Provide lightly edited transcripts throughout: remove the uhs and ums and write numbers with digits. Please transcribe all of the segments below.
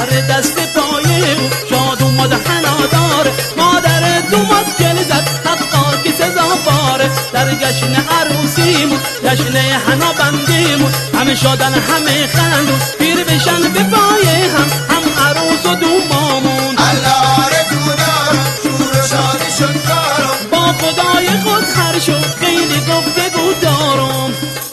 بهر دست پای او شاد اومد حنادار مادر دوماد گل زد حقا که سزاواره در جشن عروسیمون جشن حنا بندیمون همه شادن همه خندون پیر بشن به پای هم عروس و دومامون الله آرزو دارم شور و شادی شد کارم با خدای خود هر شو خیلی گفتگو دارم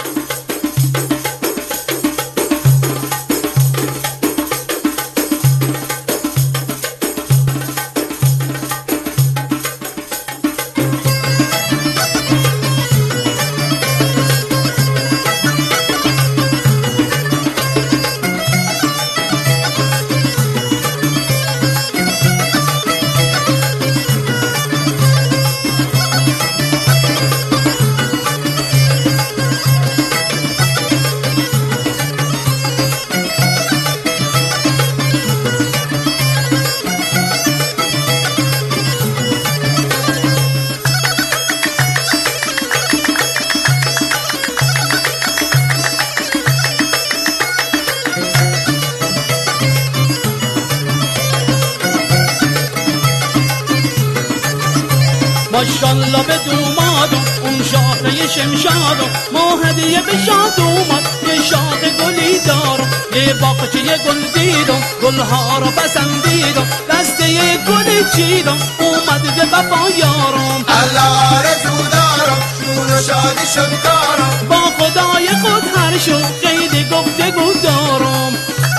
ماشالله به دوماد اون شاخه شمشاد ما هدیه به شاد اومد یه شاخه گلی دارم یه باغچه گل دیدم گلها را پسندیدم دسته گلی چیدم اومد ز وفا یارم الله آرزو دارم شور و شادی شد کارم با خدای خود هر شو خیلی گفتگو دارم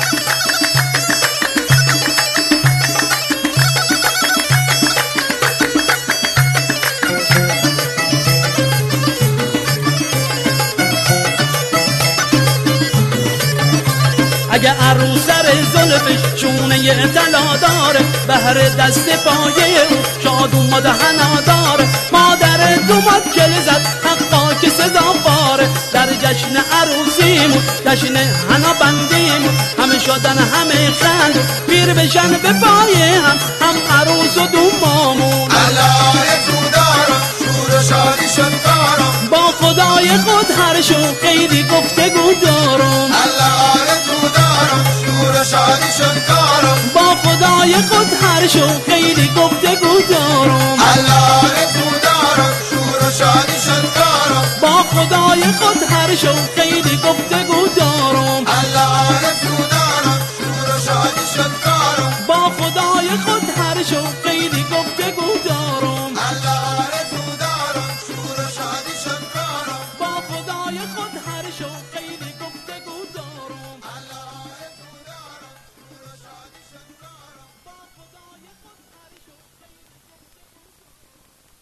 اگه عروس سر زلفش شونه طلا داره بهر دست پایه او شاد اومد حنا داره مادر دوماد گل زد حقا که سزاواره در جشن عروسیمون جشن حنا بندیمون همه شادن همه خند پیر بشن به پای هم عروس و دومامون الله آرزو دارم شور و شادی شد کارم با خدای خود هر شو خیلی گفتگو دارم الله آرزو دارم شور و شادی شد کارم با خدای خود هر شو خیلی گفتگو دارم الله آرزو دارم شور و شادی شد کارم با خدای خود هر شو خیلی گفتگو دارم الله آرزو دارم شور و شادی شد کارم با خدای خود هر شو